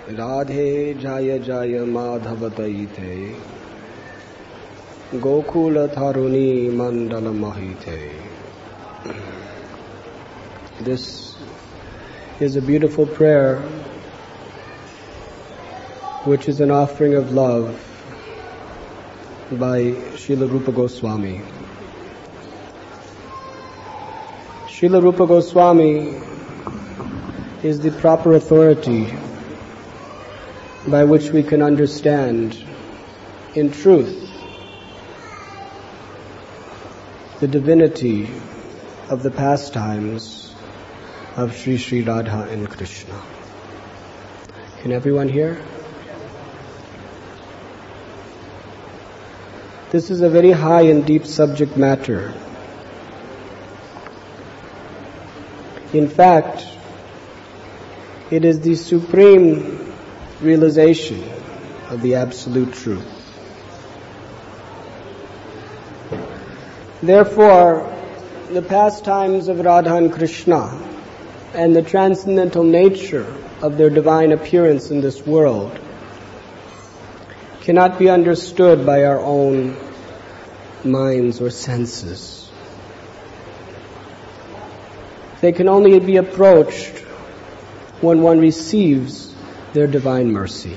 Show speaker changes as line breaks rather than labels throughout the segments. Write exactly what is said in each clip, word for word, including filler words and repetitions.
Radhe Jaya Jaya Madhavatayite Gokula Tharuni Mandala Mahite. This is a beautiful prayer which is an offering of love by Srila Rupa Goswami. Srila Rupa Goswami is the proper authority by which we can understand in truth the divinity of the pastimes of Sri Sri Radha and Krishna. Can everyone hear? This is a very high and deep subject matter. In fact, it is the supreme realization of the absolute truth. Therefore, the pastimes of Radha and Krishna and the transcendental nature of their divine appearance in this world cannot be understood by our own minds or senses. They can only be approached when one receives their divine mercy.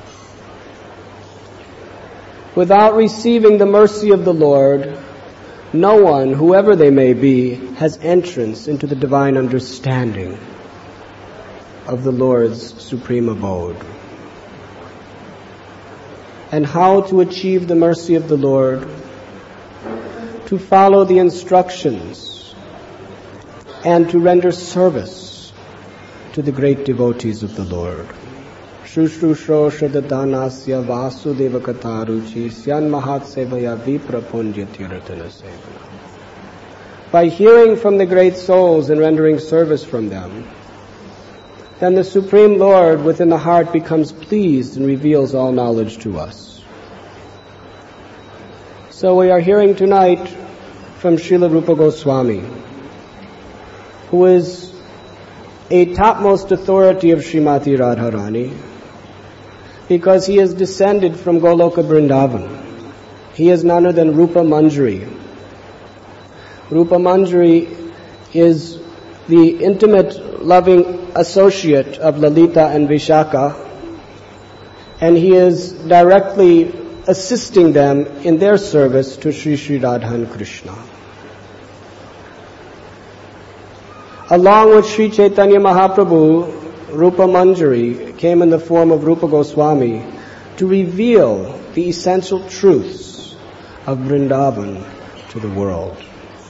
Without receiving the mercy of the Lord, no one, whoever they may be, has entrance into the divine understanding of the Lord's supreme abode. And how to achieve the mercy of the Lord? To follow the instructions and to render service to the great devotees of the Lord. Shushrusho Shadadanasya Vasudeva Kataruchi Syan Mahat Sevaya Vipra Punja Tiratana Sevana. By hearing from the great souls and rendering service from them, then the Supreme Lord within the heart becomes pleased and reveals all knowledge to us. So we are hearing tonight from Srila Rupa Goswami, who is a topmost authority of Srimati Radharani, because he is descended from Goloka Vrindavan. He is none other than Rupa Manjari. Rupa Manjari is the intimate, loving associate of Lalita and Vishaka, and he is directly assisting them in their service to Sri Sri Radha and Krishna. Along with Sri Chaitanya Mahaprabhu, Rupa Manjari came in the form of Rupa Goswami to reveal the essential truths of Vrindavan to the world.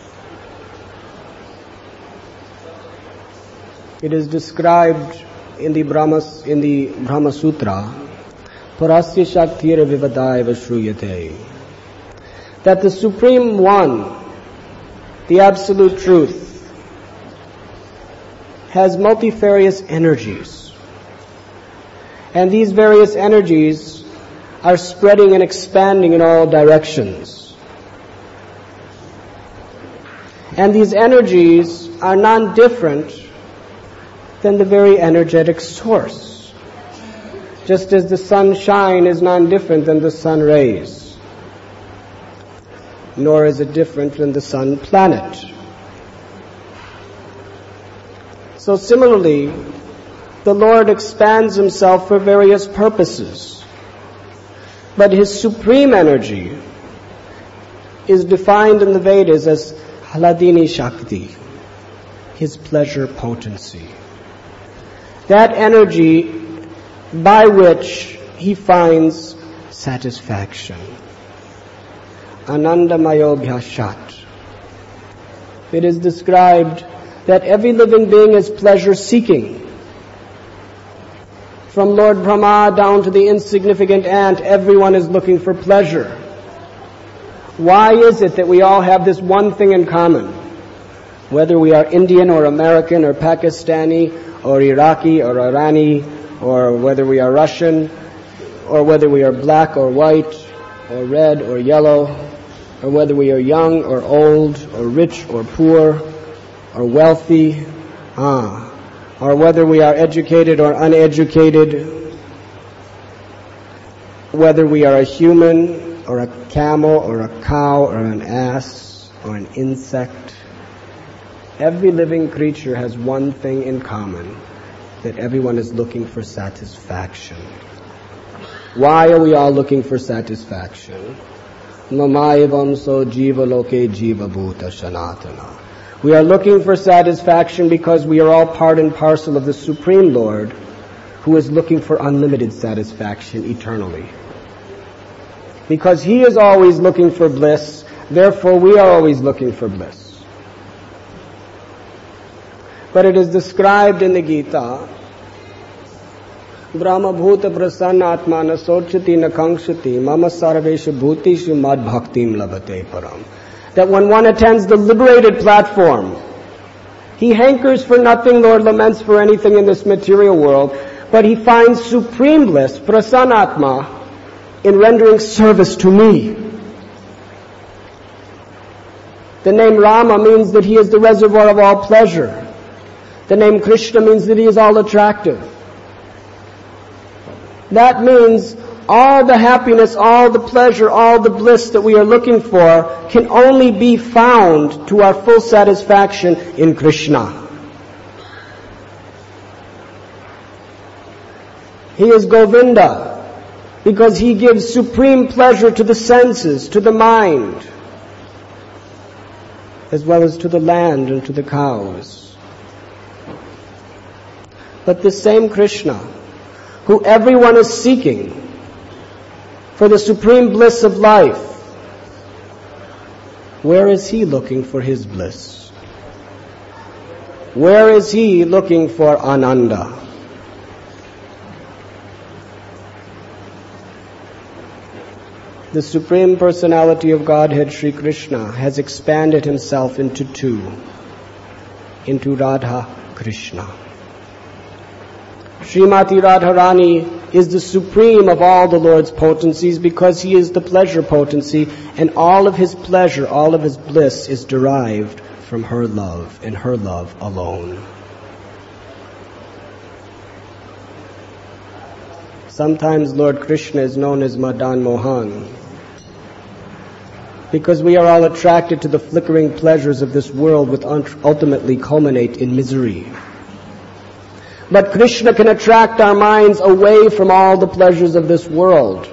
It is described in the Brahma, in the Brahma Sutra, Parasya Shaktira Vivadaiva Shruyate, that the Supreme One, the Absolute Truth, has multifarious energies. And these various energies are spreading and expanding in all directions. And these energies are non-different than the very energetic source. Just as the sunshine is non-different than the sun rays, nor is it different than the sun planet. So similarly, the Lord expands himself for various purposes, but his supreme energy is defined in the Vedas as Haladini Shakti, his pleasure potency. That energy by which he finds satisfaction. Anandamayo Bhyashat. It is described that every living being is pleasure-seeking. From Lord Brahma down to the insignificant ant, everyone is looking for pleasure. Why is it that we all have this one thing in common? Whether we are Indian or American or Pakistani or Iraqi or Irani, or whether we are Russian, or whether we are black or white, or red or yellow, or whether we are young or old, or rich or poor, or wealthy, ah, or whether we are educated or uneducated, whether we are a human or a camel or a cow or an ass or an insect, every living creature has one thing in common, that everyone is looking for satisfaction. Why are we all looking for satisfaction? Mamayavam so jiva loke jiva bhuta sanatana. We are looking for satisfaction because we are all part and parcel of the Supreme Lord, who is looking for unlimited satisfaction eternally. Because He is always looking for bliss, therefore we are always looking for bliss. But it is described in the Gita, Brahma bhuta prasanna atma na sochati na kankshati mama sarvesha bhutishu mad bhaktim labate param. That when one attends the liberated platform, he hankers for nothing nor laments for anything in this material world, but he finds supreme bliss, prasannatma, in rendering service to me. The name Rama means that he is the reservoir of all pleasure. The name Krishna means that he is all attractive. That means all the happiness, all the pleasure, all the bliss that we are looking for can only be found to our full satisfaction in Krishna. He is Govinda because he gives supreme pleasure to the senses, to the mind, as well as to the land and to the cows. But the same Krishna, who everyone is seeking for the supreme bliss of life, where is he looking for his bliss? Where is he looking for Ananda? The Supreme Personality of Godhead, Sri Krishna, has expanded himself into two, into Radha Krishna. Srimati Radharani is the supreme of all the Lord's potencies because he is the pleasure potency, and all of his pleasure, all of his bliss is derived from her love and her love alone. Sometimes Lord Krishna is known as Madan Mohan because we are all attracted to the flickering pleasures of this world which ultimately culminate in misery. But Krishna can attract our minds away from all the pleasures of this world.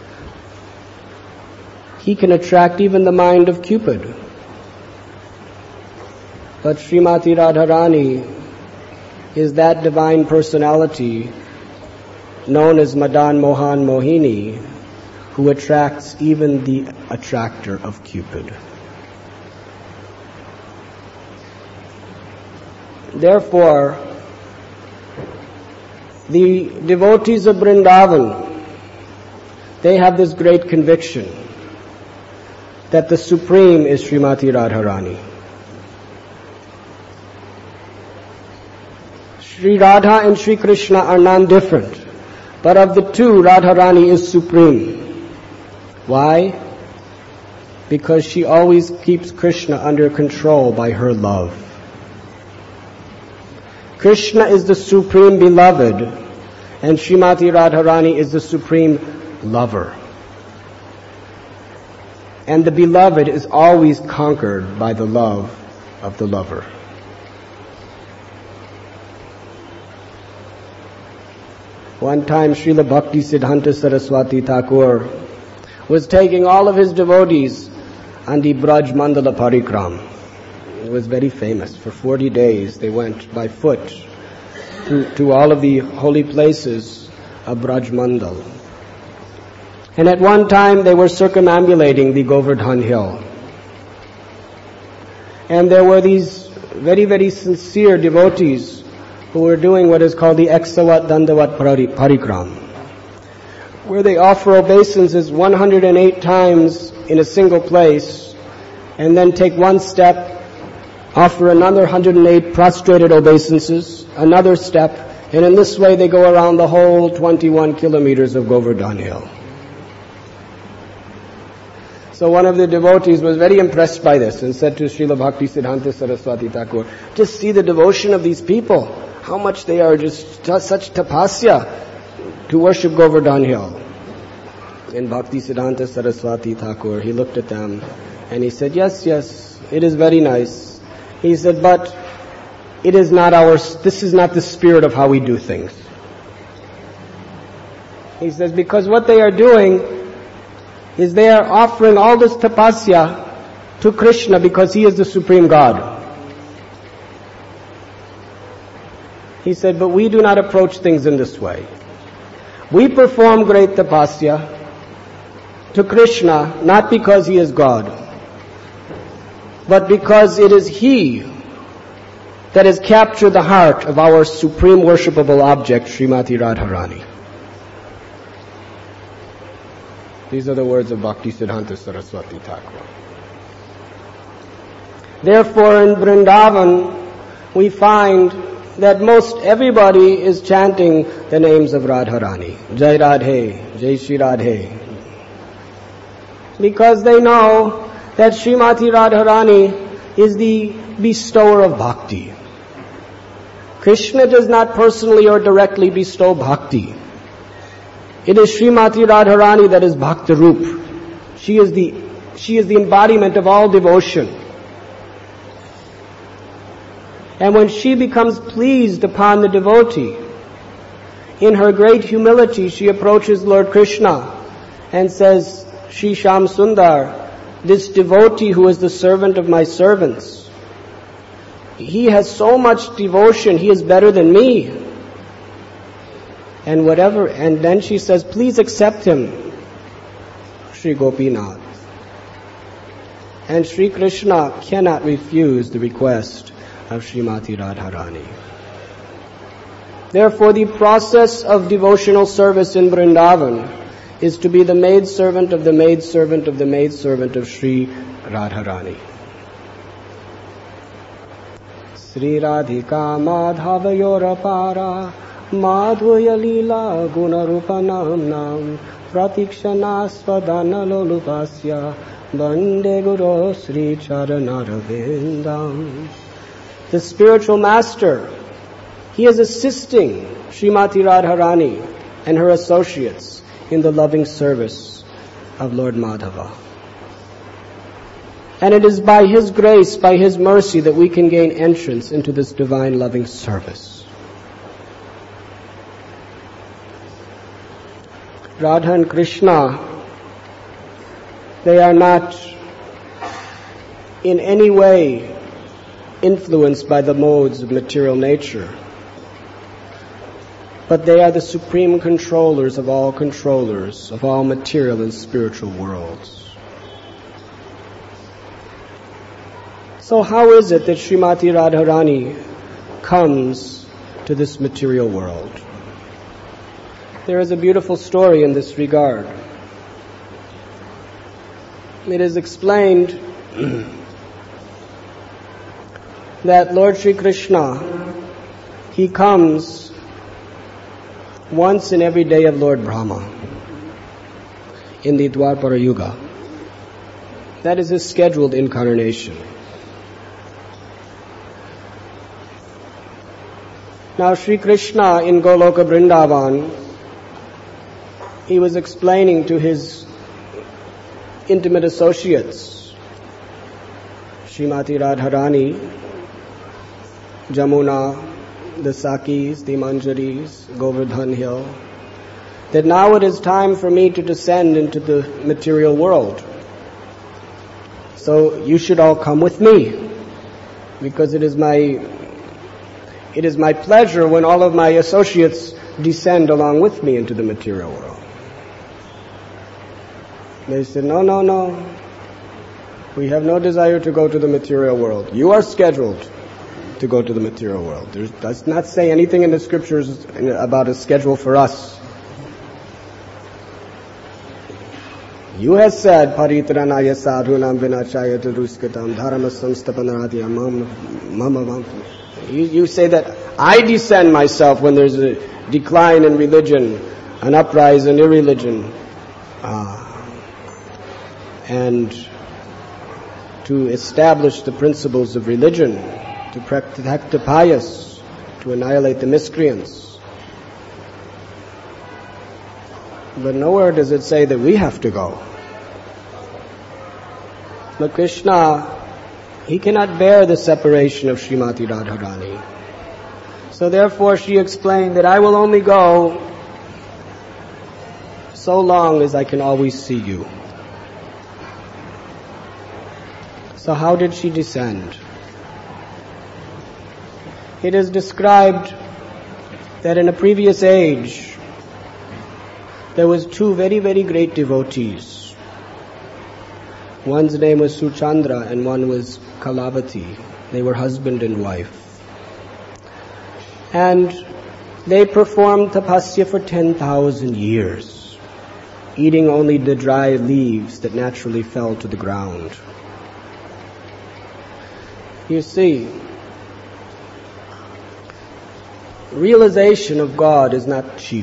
He can attract even the mind of Cupid. But Srimati Radharani is that divine personality known as Madan Mohan Mohini, who attracts even the attractor of Cupid. Therefore, the devotees of Vrindavan, they have this great conviction that the Supreme is Srimati Radharani. Sri Radha and Sri Krishna are non-different, but of the two, Radharani is supreme. Why? Because she always keeps Krishna under control by her love. Krishna is the supreme beloved, and Srimati Radharani is the supreme lover. And the beloved is always conquered by the love of the lover. One time Srila Bhakti Siddhanta Saraswati Thakur was taking all of his devotees on the Braj Mandala Parikram. It was very famous. For forty days they went by foot to, to all of the holy places of Braj Mandal. And at one time they were circumambulating the Govardhan Hill. And there were these very, very sincere devotees who were doing what is called the Eksavat Dandavat Parikram, where they offer obeisances one hundred eight times in a single place, and then take one step, offer another one hundred eight prostrated obeisances, another step, and in this way they go around the whole twenty-one kilometers of Govardhan Hill. So one of the devotees was very impressed by this and said to Srila Bhakti Siddhanta Saraswati Thakur, just see the devotion of these people, how much they are just such tapasya to worship Govardhan Hill. And Bhaktisiddhanta Saraswati Thakur, he looked at them and he said, yes, yes, it is very nice. He said, but it is not our, this is not the spirit of how we do things. He says, because what they are doing is they are offering all this tapasya to Krishna because he is the supreme God. He said, but we do not approach things in this way. We perform great tapasya to Krishna not because he is God, but because it is he that has captured the heart of our supreme worshipable object, Srimati Radharani. These are the words of Bhaktisiddhanta Saraswati Thakur. Therefore, in Vrindavan, we find that most everybody is chanting the names of Radharani. Jai Radhe, Jai Shri Radhe. Because they know that Srimati Radharani is the bestower of bhakti. Krishna does not personally or directly bestow bhakti. It is Srimati Radharani that is Bhakta Roop. She is the, she is the embodiment of all devotion. And when she becomes pleased upon the devotee, in her great humility, she approaches Lord Krishna and says, Shri Shyam Sundar, this devotee who is the servant of my servants, he has so much devotion, he is better than me. And whatever, and then she says, please accept him, Shri Gopinath. And Shri Krishna cannot refuse the request of Srimati Radharani. Therefore, the process of devotional service in Vrindavan is to be the maidservant of the maidservant of the maidservant of Sri Radharani. Sri Radhika Madhavayorapara Madhvaya Lila Gunarupanam Nam Pratikshana Swadana Lolupasya Bande Guru Sri Charanarvindam. The spiritual master, he is assisting Srimati Radharani and her associates in the loving service of Lord Madhava. And it is by his grace, by his mercy, that we can gain entrance into this divine loving service. Radha and Krishna, they are not in any way influenced by the modes of material nature, but they are the supreme controllers of all controllers, of all material and spiritual worlds. So how is it that Srimati Radharani comes to this material world? There is a beautiful story in this regard. It is explained that Lord Sri Krishna, he comes once in every day of Lord Brahma in the Dwapara Yuga. That is his scheduled incarnation. Now Sri Krishna in Goloka Vrindavan, he was explaining to his intimate associates, Srimati Radharani, Jamuna, the Sakis, the Manjaris, Govardhan Hill, that now it is time for me to descend into the material world. So you should all come with me, because it is my it is my pleasure when all of my associates descend along with me into the material world. They said, no, no, no. We have no desire to go to the material world. You are scheduled to go to the material world. It does not say anything in the scriptures about a schedule for us. You have said, Paritranaya sadhunam vinachaya taduskatam dharma samstapanarati mama. You say that I descend myself when there's a decline in religion, an uprise in irreligion, uh, and to establish the principles of religion, to protect the pious, to annihilate the miscreants. But nowhere does it say that we have to go. But Krishna, he cannot bear the separation of Srimati Radharani. So therefore she explained that I will only go so long as I can always see you. So how did she descend? It is described that in a previous age, there was two very, very great devotees. One's name was Suchandra and one was Kalavati. They were husband and wife. And they performed tapasya for ten thousand years, eating only the dry leaves that naturally fell to the ground. You see, realization of God is not cheap.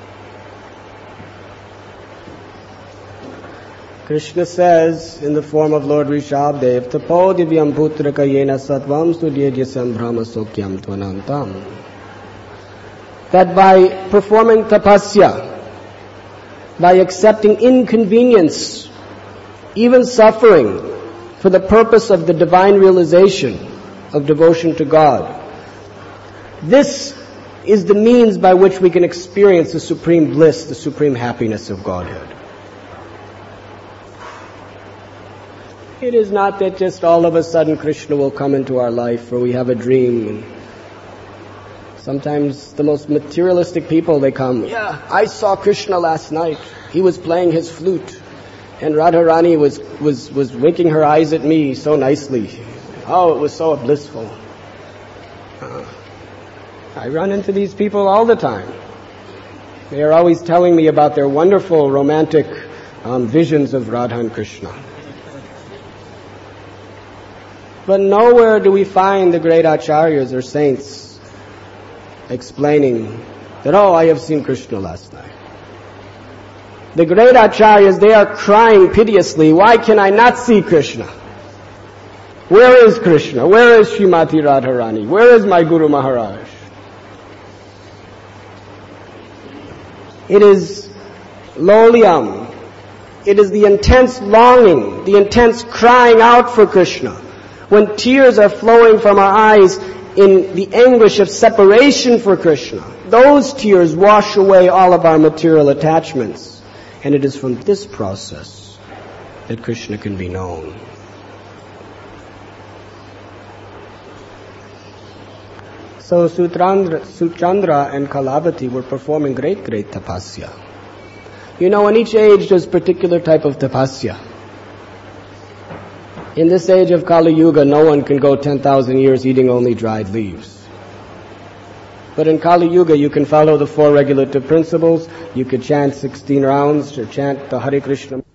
Krishna says in the form of Lord Rishabdev, Tapo divyam putraka yena satvam sudyedyasam brahma sokyam tvanantam. That by performing tapasya, by accepting inconvenience, even suffering, for the purpose of the divine realization of devotion to God, this is the means by which we can experience the supreme bliss, the supreme happiness of Godhead. It is not that just all of a sudden Krishna will come into our life or we have a dream. And sometimes the most materialistic people, they come, yeah, I saw Krishna last night. He was playing his flute. And Radharani was, was, was winking her eyes at me so nicely. Oh, it was so blissful. Uh, I run into these people all the time. They are always telling me about their wonderful romantic um, visions of Radha and Krishna. But nowhere do we find the great acharyas or saints explaining that, oh, I have seen Krishna last night. The great acharyas, they are crying piteously, why can I not see Krishna? Where is Krishna? Where is Srimati Radharani? Where is my Guru Maharaj? It is lolyam. It is the intense longing, the intense crying out for Krishna. When tears are flowing from our eyes in the anguish of separation for Krishna, those tears wash away all of our material attachments. And it is from this process that Krishna can be known. So Sutrandra, Suchandra and Kalavati were performing great, great tapasya. You know, in each age there's particular type of tapasya. In this age of Kali Yuga, no one can go ten thousand years eating only dried leaves. But in Kali Yuga, you can follow the four regulative principles. You could chant sixteen rounds or chant the Hare Krishna.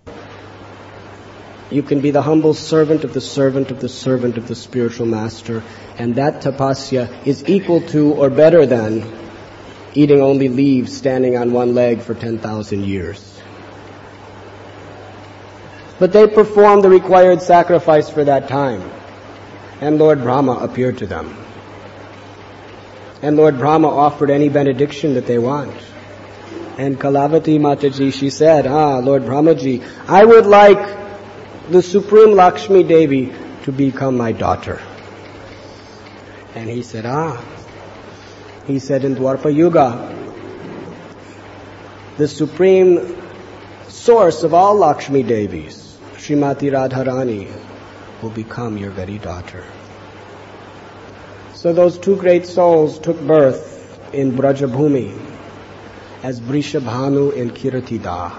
You can be the humble servant of the servant of the servant of the spiritual master. And that tapasya is equal to or better than eating only leaves, standing on one leg for ten thousand years. But they performed the required sacrifice for that time. And Lord Brahma appeared to them. And Lord Brahma offered any benediction that they want. And Kalavati Mataji, she said, ah, Lord Brahmaji, I would like the Supreme Lakshmi Devi to become my daughter. And he said, ah. He said, in Dwarpa Yuga, the supreme source of all Lakshmi Devis, Srimati Radharani, will become your very daughter. So those two great souls took birth in Brajabhumi as Brishabhanu and Kiratida.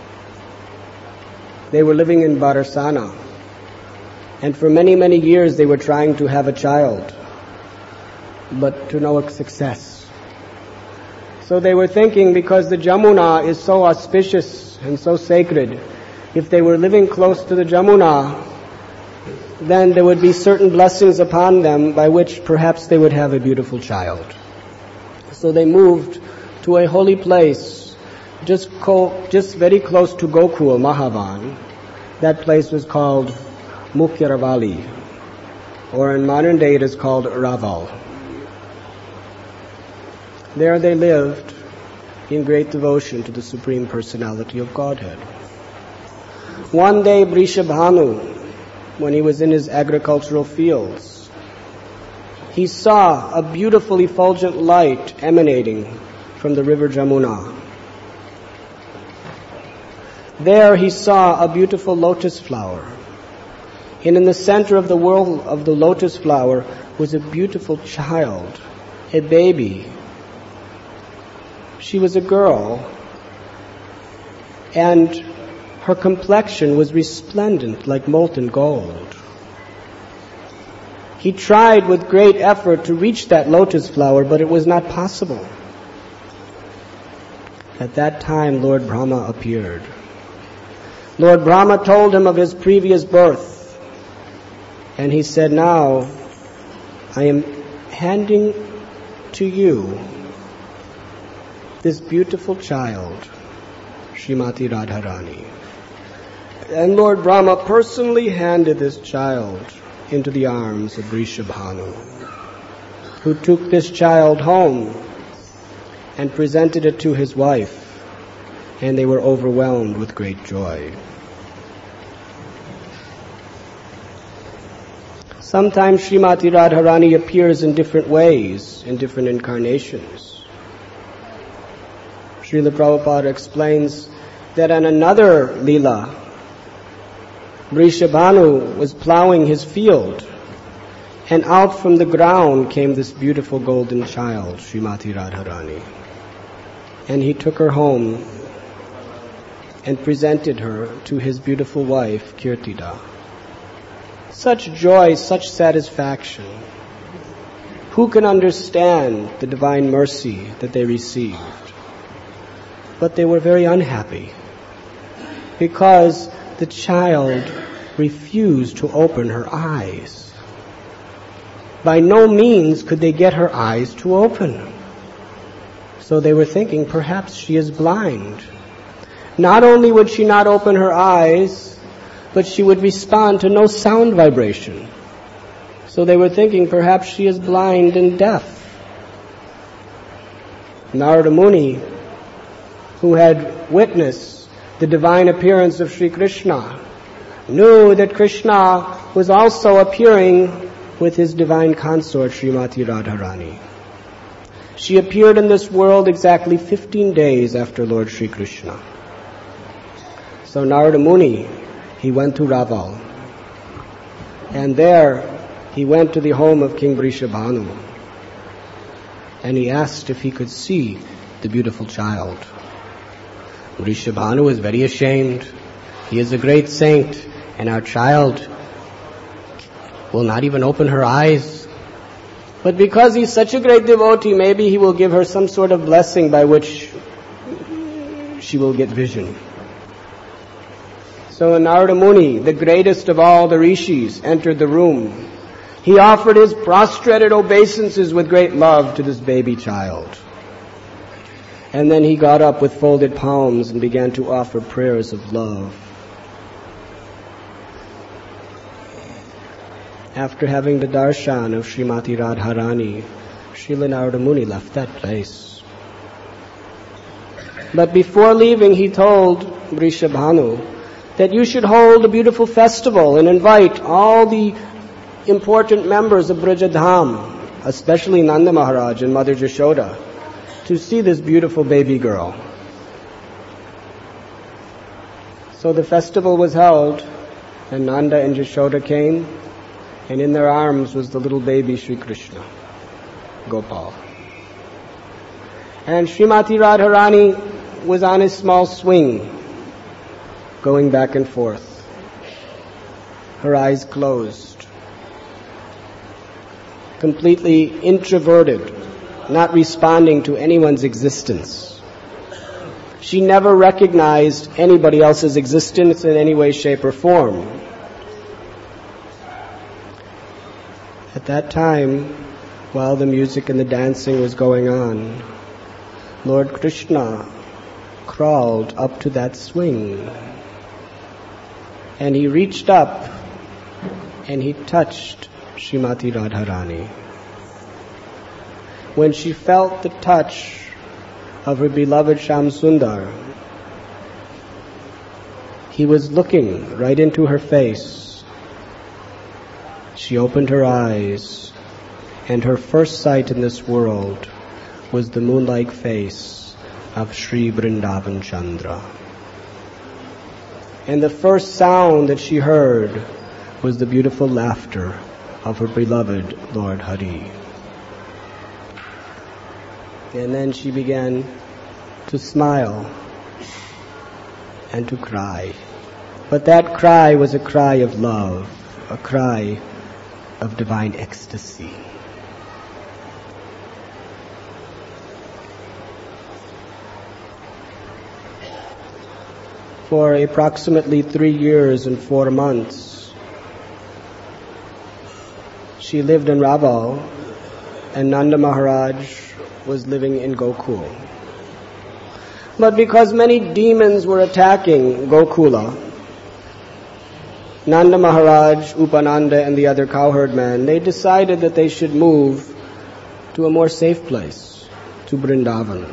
They were living in Bharasana, and for many, many years they were trying to have a child, but to no success. So they were thinking, because the Jamuna is so auspicious and so sacred, if they were living close to the Jamuna, then there would be certain blessings upon them by which perhaps they would have a beautiful child. So they moved to a holy place, just co- just very close to Gokul, Mahavan. That place was called Mukyaravali, or in modern day it is called Raval. There they lived in great devotion to the Supreme Personality of Godhead. One day, Vrishabhanu, when he was in his agricultural fields, he saw a beautiful effulgent light emanating from the river Jamuna. There he saw a beautiful lotus flower, and in the center of the whirl of the lotus flower was a beautiful child, a baby. She was a girl, and her complexion was resplendent like molten gold. He tried with great effort to reach that lotus flower, but it was not possible. At that time, Lord Brahma appeared. Lord Brahma told him of his previous birth, and he said, "Now, I am handing to you this beautiful child, Srimati Radharani." And Lord Brahma personally handed this child into the arms of Vrishabhanu, who took this child home and presented it to his wife, and they were overwhelmed with great joy. Sometimes Srimati Radharani appears in different ways, in different incarnations. Srila Prabhupada explains that on another Leela, Vrishabhanu was plowing his field, and out from the ground came this beautiful golden child, Srimati Radharani. And he took her home and presented her to his beautiful wife, Kirtida. Such joy, such satisfaction. Who can understand the divine mercy that they received? But they were very unhappy because the child refused to open her eyes. By no means could they get her eyes to open. So they were thinking, perhaps she is blind. Not only would she not open her eyes, but she would respond to no sound vibration. So they were thinking, perhaps she is blind and deaf. Narada Muni, who had witnessed the divine appearance of Sri Krishna, knew that Krishna was also appearing with his divine consort, Srimati Radharani. She appeared in this world exactly fifteen days after Lord Sri Krishna. So Narada Muni, he went to Raval, and there he went to the home of King Vrishabhanu, and he asked if he could see the beautiful child. Vrishabhanu was very ashamed. He is a great saint, and our child will not even open her eyes. But because he's such a great devotee, maybe he will give her some sort of blessing by which she will get vision. So Narada Muni, the greatest of all the rishis, entered the room. He offered his prostrated obeisances with great love to this baby child. And then he got up with folded palms and began to offer prayers of love. After having the darshan of Srimati Radharani, Srila Narada Muni left that place. But before leaving, he told Vrishabhanu that you should hold a beautiful festival and invite all the important members of Brajadham, especially Nanda Maharaj and Mother Jashoda, to see this beautiful baby girl. So the festival was held, and Nanda and Jashoda came, and in their arms was the little baby Sri Krishna, Gopal. And Srimati Radharani was on a small swing, going back and forth, her eyes closed, completely introverted, not responding to anyone's existence. She never recognized anybody else's existence in any way, shape, or form. At that time, while the music and the dancing was going on, Lord Krishna crawled up to that swing, and he reached up and he touched Srimati Radharani. When she felt the touch of her beloved Sham Sundar, he was looking right into her face. She opened her eyes, and her first sight in this world was the moon-like face of Sri Vrindavan Chandra. And the first sound that she heard was the beautiful laughter of her beloved Lord Hari. And then she began to smile and to cry. But that cry was a cry of love, a cry of divine ecstasy. For approximately three years and four months, she lived in Raval, and Nanda Maharaj was living in Gokul. But because many demons were attacking Gokula, Nanda Maharaj, Upananda, and the other cowherd men, they decided that they should move to a more safe place, to Vrindavan,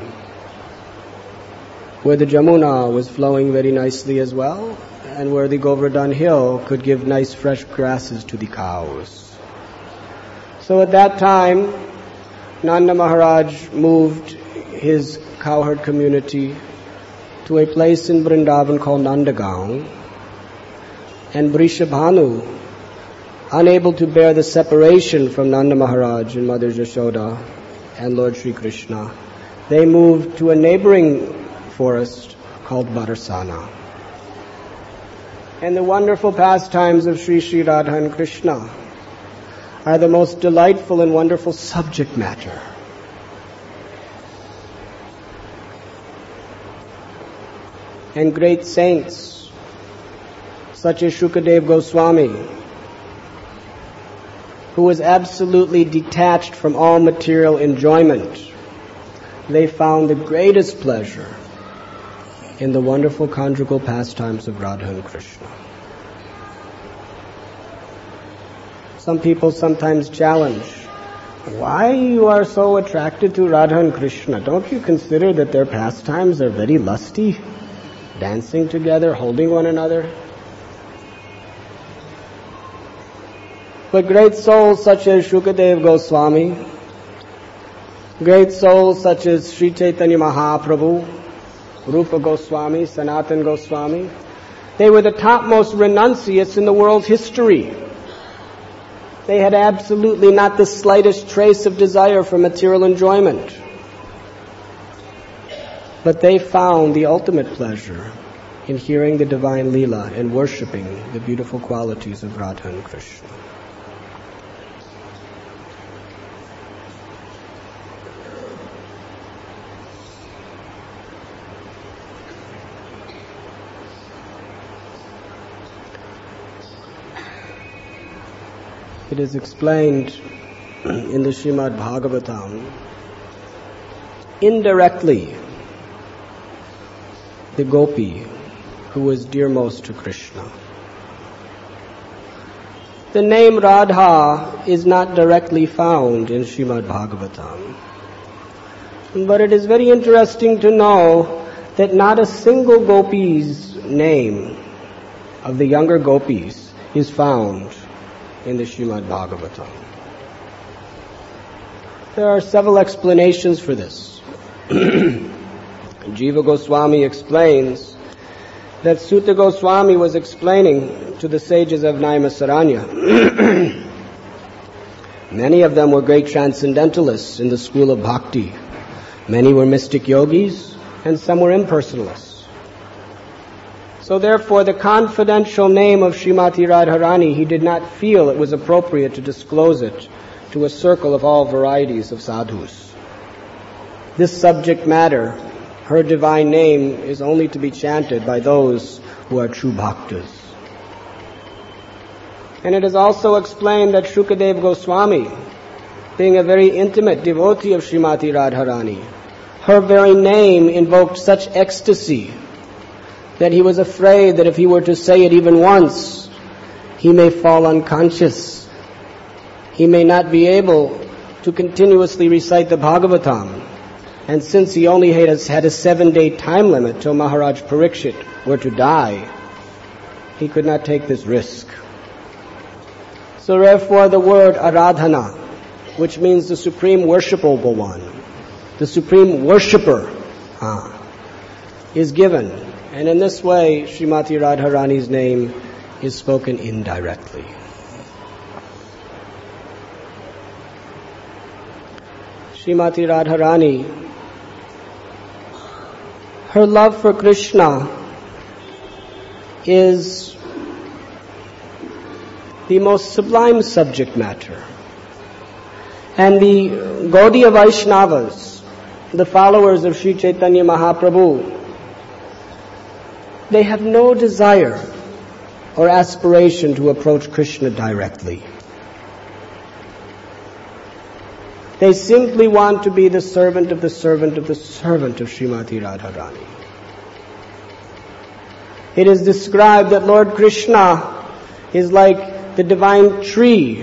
where the Jamuna was flowing very nicely as well, and where the Govardhan hill could give nice fresh grasses to the cows. So at that time, Nanda Maharaj moved his cowherd community to a place in Vrindavan called Nandagaon, and Vrishabhanu, unable to bear the separation from Nanda Maharaj and Mother Yashoda and Lord Sri Krishna, they moved to a neighboring forest called Barsana. And the wonderful pastimes of Sri Sri Radha and Krishna are the most delightful and wonderful subject matter. And great saints such as Shukadev Goswami, who was absolutely detached from all material enjoyment, they found the greatest pleasure in the wonderful conjugal pastimes of Radha and Krishna. Some people sometimes challenge, why you are so attracted to Radha and Krishna? Don't you consider that their pastimes are very lusty? Dancing together, holding one another? But great souls such as Shukadev Goswami, great souls such as Sri Chaitanya Mahaprabhu, Rupa Goswami, Sanatan Goswami, they were the topmost renunciates in the world's history. They had absolutely not the slightest trace of desire for material enjoyment. But they found the ultimate pleasure in hearing the divine Leela and worshipping the beautiful qualities of Radha and Krishna. It is explained in the Srimad Bhagavatam, indirectly, the gopi who was dearmost to Krishna. The name Radha is not directly found in Srimad Bhagavatam, but it is very interesting to know that not a single gopi's name of the younger gopis is found in the Srimad Bhagavatam. There are several explanations for this. Jiva Goswami explains that Sutta Goswami was explaining to the sages of Naimisaranya. Many of them were great transcendentalists in the school of bhakti. Many were mystic yogis, and some were impersonalists. So therefore, the confidential name of Srimati Radharani, he did not feel it was appropriate to disclose it to a circle of all varieties of sadhus. This subject matter, her divine name, is only to be chanted by those who are true bhaktas. And it is also explained that Shukadev Goswami, being a very intimate devotee of Srimati Radharani, her very name invoked such ecstasy that he was afraid that if he were to say it even once, he may fall unconscious. He may not be able to continuously recite the Bhagavatam, And since he only had a, had a seven-day time limit till Maharaj Parikshit were to die, he could not take this risk. So therefore the word Aradhana, which means the supreme worshipable one, the supreme worshipper, ah, is given. And in this way, Srimati Radharani's name is spoken indirectly. Srimati Radharani, her love for Krishna is the most sublime subject matter. And the Gaudiya Vaishnavas, the followers of Sri Chaitanya Mahaprabhu, they have no desire or aspiration to approach Krishna directly. They simply want to be the servant of the servant of the servant of Srimati Radharani. It is described that Lord Krishna is like the divine tree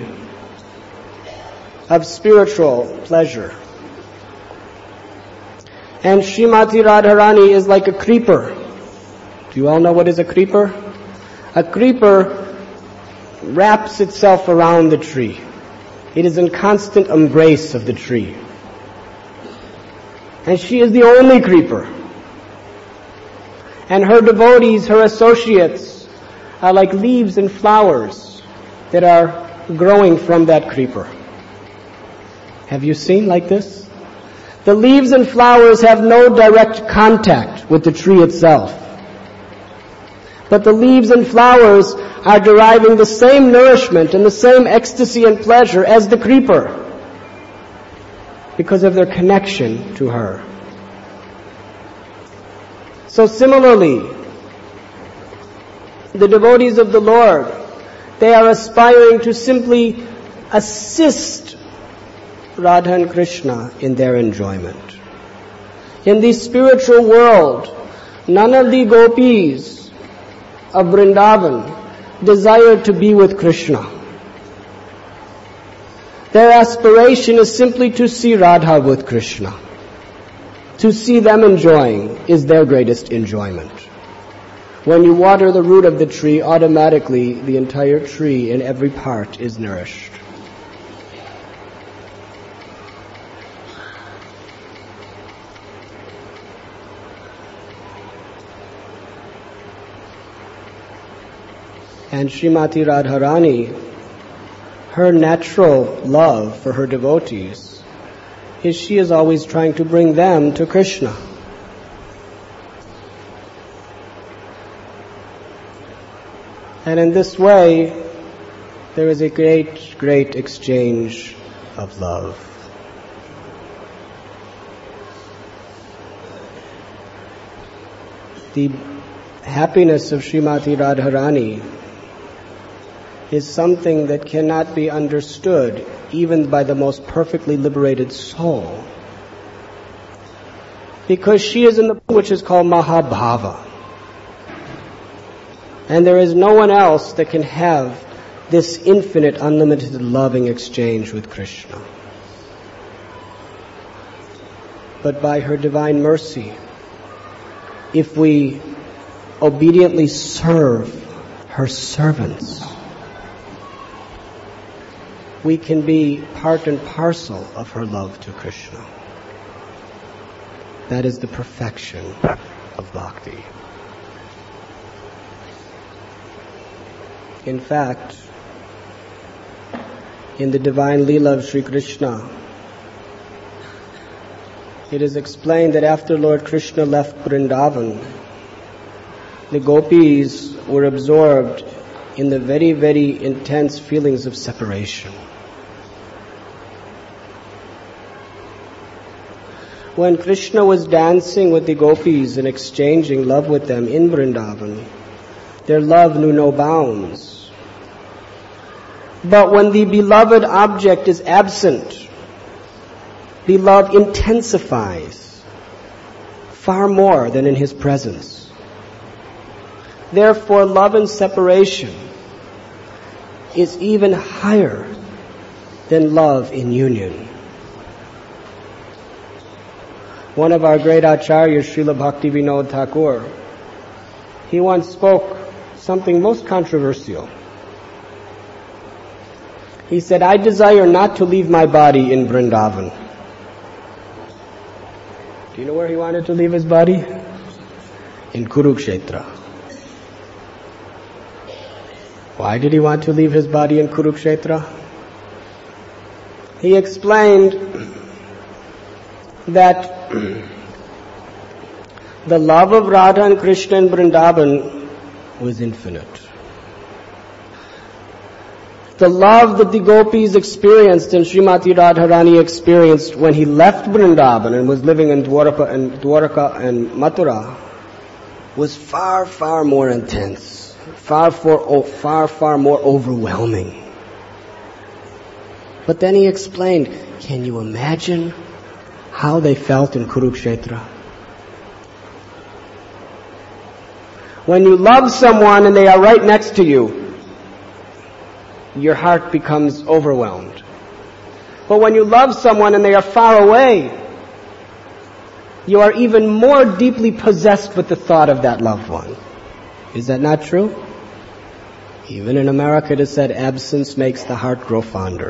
of spiritual pleasure. And Srimati Radharani is like a creeper. Do you all know what is a creeper? A creeper wraps itself around the tree. It is in constant embrace of the tree. And she is the only creeper. And her devotees, her associates, are like leaves and flowers that are growing from that creeper. Have you seen like this? The leaves and flowers have no direct contact with the tree itself. But the leaves and flowers are deriving the same nourishment and the same ecstasy and pleasure as the creeper because of their connection to her. So similarly, the devotees of the Lord, they are aspiring to simply assist Radha and Krishna in their enjoyment. In the spiritual world, none of the gopis of Vrindavan desire to be with Krishna. Their aspiration is simply to see Radha with Krishna. To see them enjoying is their greatest enjoyment. When you water the root of the tree, automatically the entire tree in every part is nourished. And Srimati Radharani, her natural love for her devotees is she is always trying to bring them to Krishna. And in this way, there is a great, great exchange of love. The happiness of Srimati Radharani is something that cannot be understood even by the most perfectly liberated soul. Because she is in the which is called Mahabhava. And there is no one else that can have this infinite, unlimited loving exchange with Krishna. But by her divine mercy, if we obediently serve her servants, we can be part and parcel of her love to Krishna. That is the perfection of bhakti. In fact, in the divine Leela of Sri Krishna, it is explained that after Lord Krishna left Vrindavan, the gopis were absorbed in the very, very intense feelings of separation. When Krishna was dancing with the gopis and exchanging love with them in Vrindavan, their love knew no bounds. But when the beloved object is absent, the love intensifies far more than in his presence. Therefore, love in separation is even higher than love in union. one of our great acharyas, Srila Bhaktivinoda Thakur, he once spoke something most controversial. He said, I desire not to leave my body in Vrindavan. Do you know where he wanted to leave his body? In Kurukshetra. Why did he want to leave his body in Kurukshetra? He explained that the love of Radha and Krishna in Vrindavan was infinite. The love that the gopis experienced and Srimati Radharani experienced when he left Vrindavan and was living in Dwaraka and, Dwaraka and Mathura was far, far more intense, far, far, far, far more overwhelming. But then he explained, can you imagine how they felt in Kurukshetra? When you love someone and they are right next to you, your heart becomes overwhelmed. But when you love someone and they are far away, you are even more deeply possessed with the thought of that loved one. Is that not true? Even in America it is said, absence makes the heart grow fonder.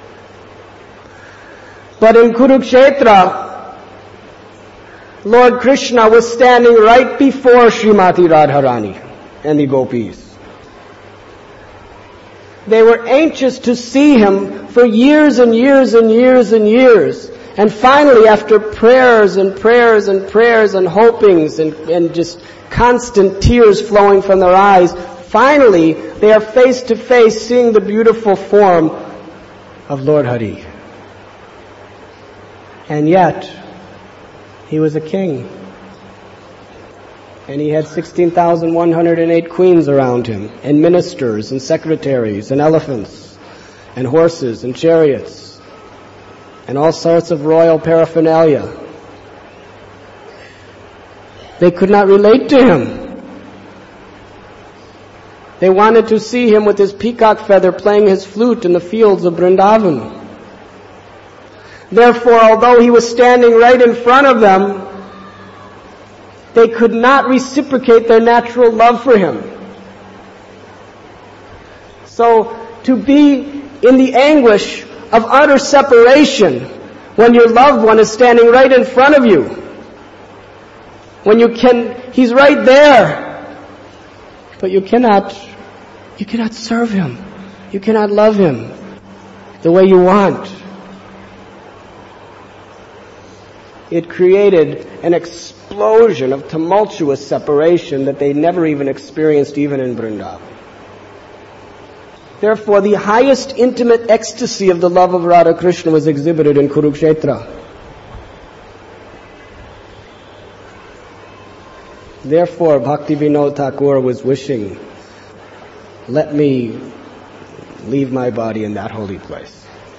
But in Kurukshetra, Lord Krishna was standing right before Srimati Radharani and the gopis. They were anxious to see him for years and years and years and years. And finally, after prayers and prayers and prayers and hopings and, and just constant tears flowing from their eyes, finally they are face to face seeing the beautiful form of Lord Hari. And yet, he was a king. And he had sixteen thousand one hundred eight queens around him, and ministers, and secretaries, and elephants, and horses, and chariots, and all sorts of royal paraphernalia. They could not relate to him. They wanted to see him with his peacock feather playing his flute in the fields of Vrindavan. Therefore, although he was standing right in front of them, they could not reciprocate their natural love for him. So, to be in the anguish of utter separation when your loved one is standing right in front of you, when you can, he's right there, but you cannot, you cannot serve him, you cannot love him the way you want. It created an explosion of tumultuous separation that they never even experienced even in Vrindavan. Therefore, the highest intimate ecstasy of the love of Radha Krishna was exhibited in Kurukshetra. Therefore, Bhaktivinoda Thakur was wishing, let me leave my body in that holy place,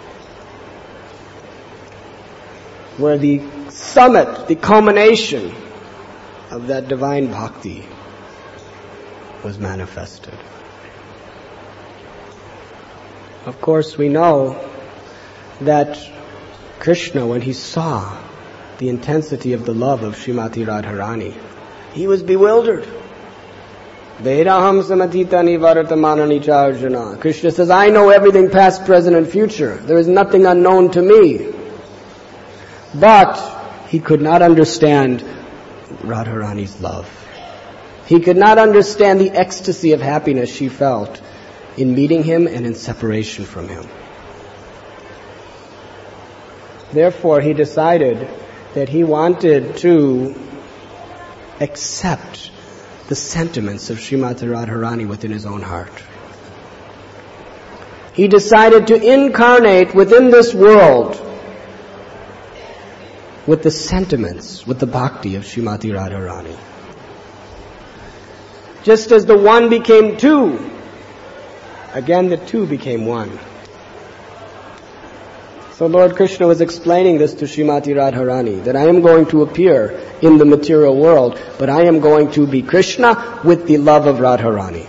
where the summit, the culmination of that divine bhakti was manifested. Of course, we know that Krishna, when he saw the intensity of the love of Srimati Radharani, he was bewildered. Vedaham samatitani varatamanani cha Arjuna. Krishna says, I know everything past, present, and future. There is nothing unknown to me. But he could not understand Radharani's love. He could not understand the ecstasy of happiness she felt in meeting him and in separation from him. Therefore, he decided that he wanted to accept the sentiments of Srimati Radharani within his own heart. He decided to incarnate within this world with the sentiments, with the bhakti of Srimati Radharani. Just as the one became two, again the two became one. So Lord Krishna was explaining this to Srimati Radharani, that I am going to appear in the material world, but I am going to be Krishna with the love of Radharani.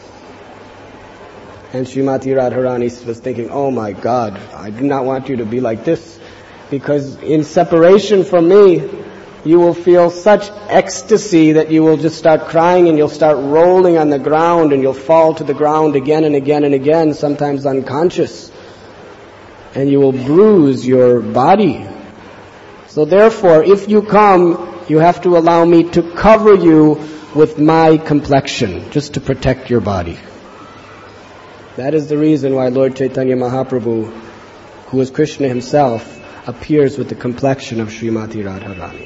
And Srimati Radharani was thinking, oh my God, I do not want you to be like this, because in separation from me, you will feel such ecstasy that you will just start crying and you'll start rolling on the ground and you'll fall to the ground again and again and again, sometimes unconscious. And you will bruise your body. So therefore, if you come, you have to allow me to cover you with my complexion, just to protect your body. That is the reason why Lord Chaitanya Mahaprabhu, who is Krishna himself, appears with the complexion of Srimati Radharani.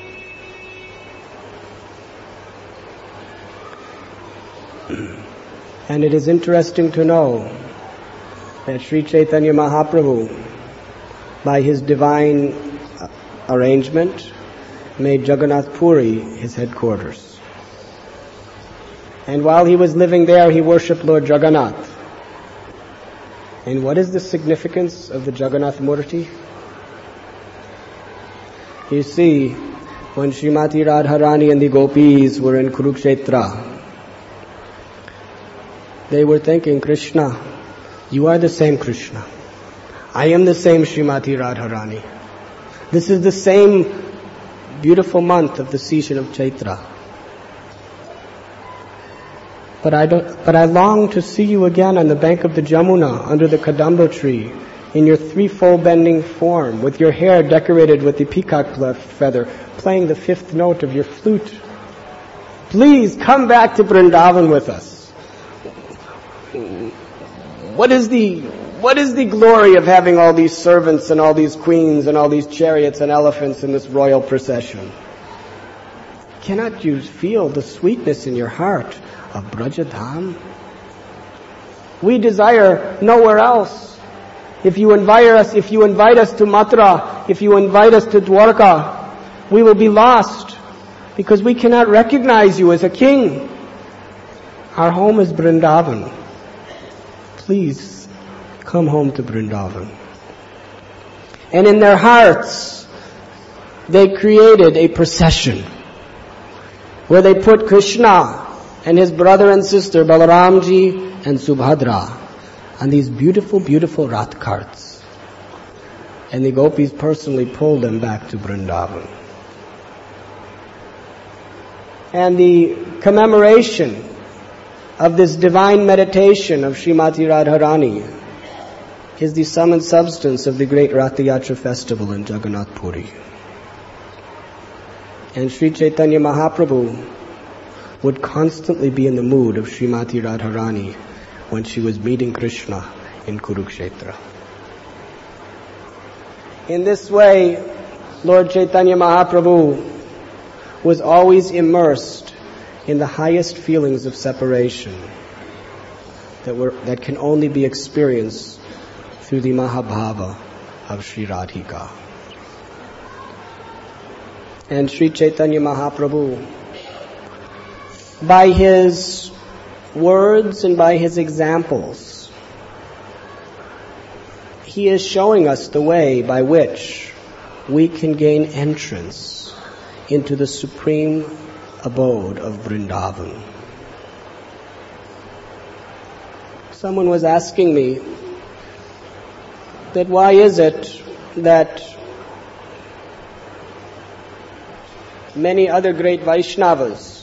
And it is interesting to know that Sri Chaitanya Mahaprabhu, by his divine arrangement, made Jagannath Puri his headquarters. And while he was living there, he worshipped Lord Jagannath. And what is the significance of the Jagannath Murti? You see, when Srimati Radharani and the gopis were in Kurukshetra, they were thinking, Krishna, you are the same Krishna. I am the same Srimati Radharani. This is the same beautiful month of the season of Chaitra. But I don't, but I long to see you again on the bank of the Jamuna, under the Kadamba tree, in your threefold bending form, with your hair decorated with the peacock feather, playing the fifth note of your flute. Please come back to Vrindavan with us. What is the, what is the glory of having all these servants and all these queens and all these chariots and elephants in this royal procession? Cannot you feel the sweetness in your heart of Brajadham? We desire nowhere else. If you invite us, if you invite us to Mathura, if you invite us to Dwarka, we will be lost because we cannot recognize you as a king. Our home is Vrindavan. Please come home to Vrindavan. And in their hearts, they created a procession where they put Krishna and his brother and sister Balaramji and Subhadra on these beautiful, beautiful rath carts. And the gopis personally pulled them back to Vrindavan. And the commemoration of this divine meditation of Srimati Radharani is the sum and substance of the great Ratha Yatra festival in Jagannath Puri. And Sri Chaitanya Mahaprabhu would constantly be in the mood of Srimati Radharani when she was meeting Krishna in Kurukshetra. In this way, Lord Chaitanya Mahaprabhu was always immersed in the highest feelings of separation that were that can only be experienced through the Mahabhava of Sri Radhika. And Sri Chaitanya Mahaprabhu, by his words and by his examples, he is showing us the way by which we can gain entrance into the supreme abode of Vrindavan. Someone was asking me that why is it that many other great Vaishnavas,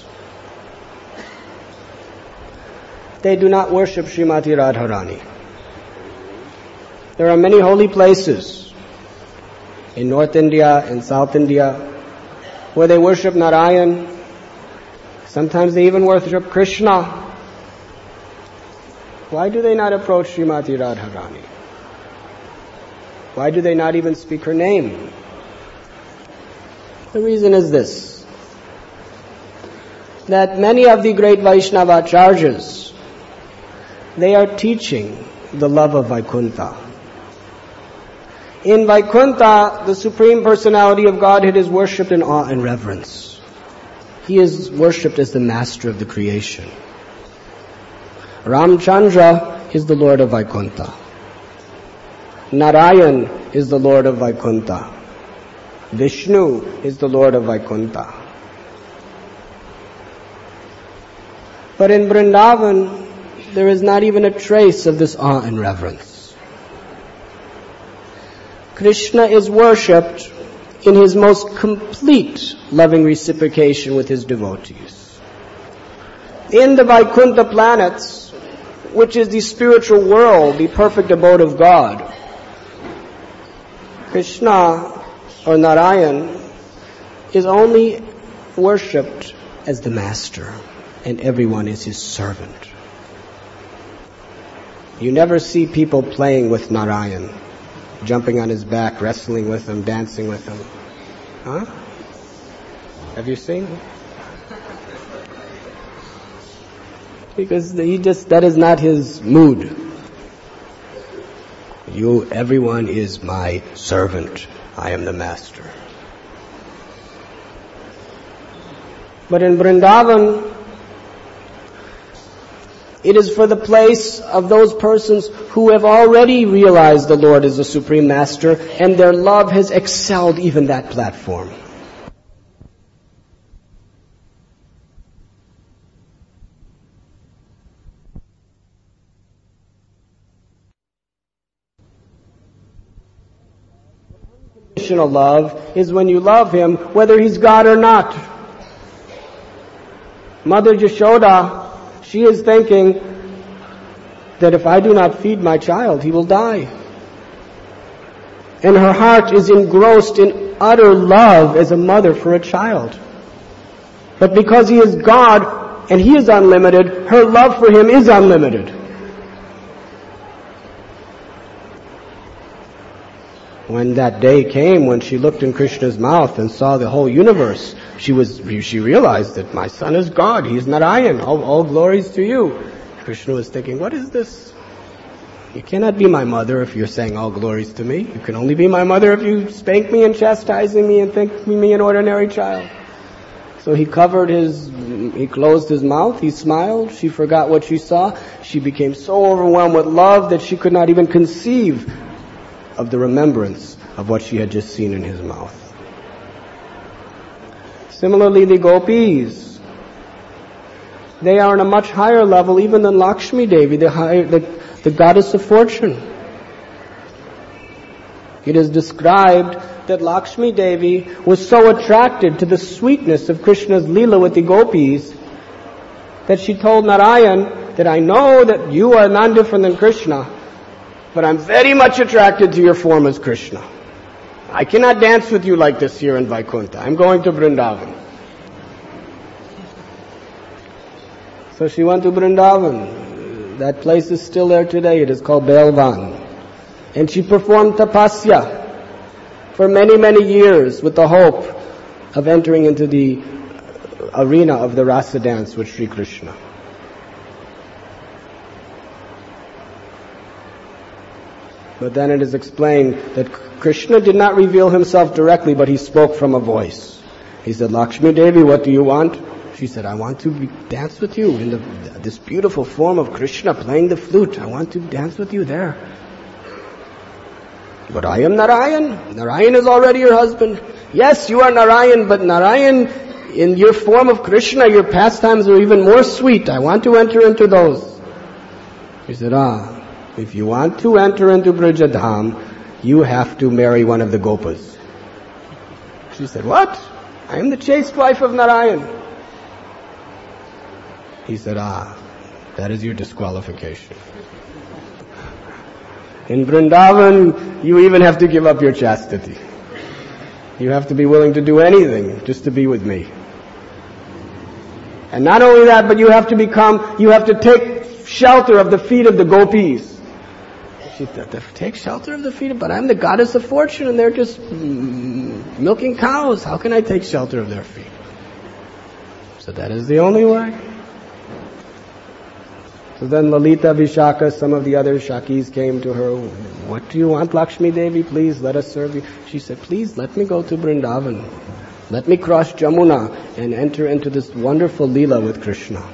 they do not worship Srimati Radharani. There are many holy places in North India and South India where they worship Narayan. Sometimes they even worship Krishna. Why do they not approach Srimati Radharani? Why do they not even speak her name? The reason is this, that many of the great Vaishnava acharyas, they are teaching the love of Vaikuntha. In Vaikuntha, the Supreme Personality of Godhead is worshipped in awe and reverence. He is worshipped as the master of the creation. Ramchandra is the Lord of Vaikuntha. Narayan is the Lord of Vaikuntha. Vishnu is the Lord of Vaikuntha. But in Vrindavan, there is not even a trace of this awe and reverence. Krishna is worshipped in his most complete loving reciprocation with his devotees. In the Vaikuntha planets, which is the spiritual world, the perfect abode of God, Krishna or Narayan is only worshipped as the master, and everyone is his servant. You never see people playing with Narayan, jumping on his back, wrestling with him, dancing with him. Huh? Have you seen? Because he just, that is not his mood. You, everyone is my servant. I am the master. But in Vrindavan, it is for the place of those persons who have already realized the Lord as the Supreme Master, and their love has excelled even that platform. Unconditional love is when you love Him, whether He's God or not. Mother Yashoda, she is thinking that if I do not feed my child, he will die. And her heart is engrossed in utter love as a mother for a child. But because He is God and He is unlimited, her love for Him is unlimited. When that day came, when she looked in Krishna's mouth and saw the whole universe, she was she realized that my son is God. He is Narayan. All, all glories to you. Krishna was thinking, what is this? You cannot be my mother if you're saying all glories to me. You can only be my mother if you spank me and chastising me and think me an ordinary child. So he covered his, he closed his mouth, he smiled, she forgot what she saw. She became so overwhelmed with love that she could not even conceive of the remembrance of what she had just seen in his mouth. Similarly, the gopis, they are on a much higher level even than Lakshmi Devi, the, higher, the, the goddess of fortune. It is described that Lakshmi Devi was so attracted to the sweetness of Krishna's Leela with the gopis that she told Narayan that I know that you are none different than Krishna, but I'm very much attracted to your form as Krishna. I cannot dance with you like this here in Vaikuntha. I'm going to Vrindavan. So she went to Vrindavan. That place is still there today. It is called Belvan. And she performed tapasya for many, many years with the hope of entering into the arena of the rasa dance with Sri Krishna. But then it is explained that Krishna did not reveal Himself directly, but He spoke from a voice. He said, Lakshmi Devi, what do you want? She said, I want to be, dance with you in the, this beautiful form of Krishna playing the flute. I want to dance with you there. But I am Narayan. Narayan is already your husband. Yes, you are Narayan, but Narayan, in your form of Krishna, your pastimes are even more sweet. I want to enter into those. He said, ah, if you want to enter into Brajadham, you have to marry one of the Gopas. She said, what? I am the chaste wife of Narayan. He said, ah, that is your disqualification. In Vrindavan, you even have to give up your chastity. You have to be willing to do anything just to be with me. And not only that, but you have to become, you have to take shelter of the feet of the gopis. She said, take shelter of the feet of, but I'm the goddess of fortune and they're just mm, milking cows. How can I take shelter of their feet? So that is the only way. So then Lalita, Vishaka, some of the other Shakis came to her. What do you want, Lakshmi Devi? Please let us serve you. She said, please let me go to Vrindavan. Let me cross Jamuna and enter into this wonderful Leela with Krishna.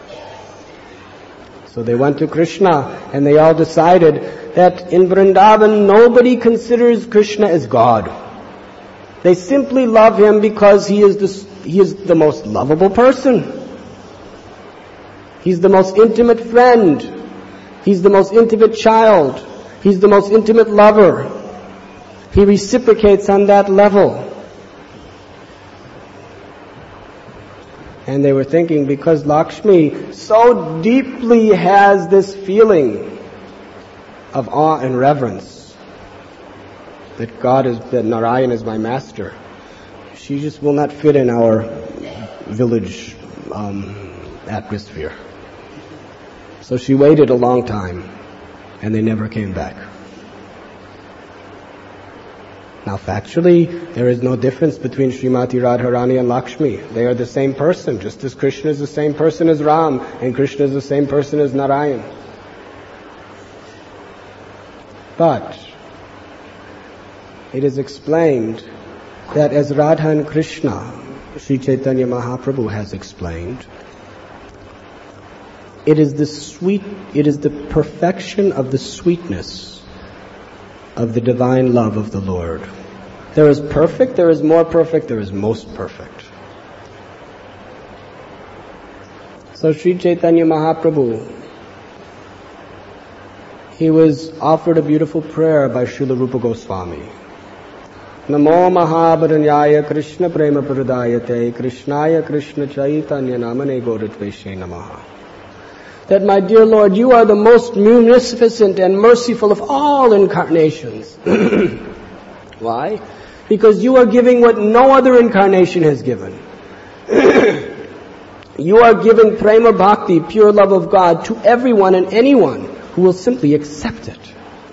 So they went to Krishna and they all decided that in Vrindavan nobody considers Krishna as God. They simply love Him because He is the, he is the most lovable person. He's the most intimate friend. He's the most intimate child. He's the most intimate lover. He reciprocates on that level. And they were thinking, because Lakshmi so deeply has this feeling of awe and reverence, that God is, that Narayan is my master, she just will not fit in our village um, atmosphere. So she waited a long time, and they never came back. Now factually, there is no difference between Srimati Radharani and Lakshmi. They are the same person, just as Krishna is the same person as Ram, and Krishna is the same person as Narayan. But it is explained that as Radha and Krishna, Sri Chaitanya Mahaprabhu has explained, it is the sweet, it is the perfection of the sweetness of the divine love of the Lord. There is perfect, there is more perfect, there is most perfect. So Sri Chaitanya Mahaprabhu, he was offered a beautiful prayer by Srila Rupa Goswami. Namo Mahabharanyaya Krishna Prema Pradayate Krishnaya Krishna Chaitanya Namane Goratveshe Namaha. That, my dear Lord, you are the most munificent and merciful of all incarnations. Why? Because you are giving what no other incarnation has given. You are giving prema bhakti, pure love of God, to everyone and anyone who will simply accept it.